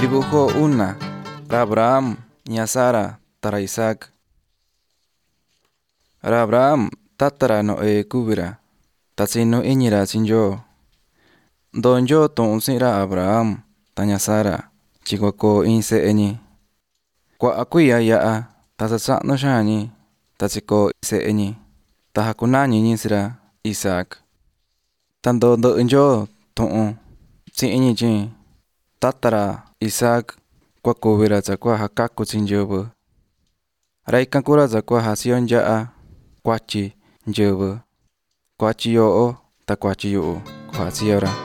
Dibujo una, ra Abraham, ña Sara, tara Isaac. Ra Abraham, tatara Noé kubira, tatsinu iñira sinyo. Donyo tu'un ra Abraham, taña Sara, chikuako in se'eñi. Kua'a kuiya ya'a, tasasa'nu xañi, tatsiko se'eñi, tajakunañiñi sira Isaac. Tandondo nyo tu'un tsi'iñi chi tatara Isaac kuakuvira tsakua hakaku tsinyɨvɨ. Ra ikan kura tsakua hasiyo ya'a kuachi nyɨvɨ. Kuachi yo'o ta kuachi yu'u kuasiyora.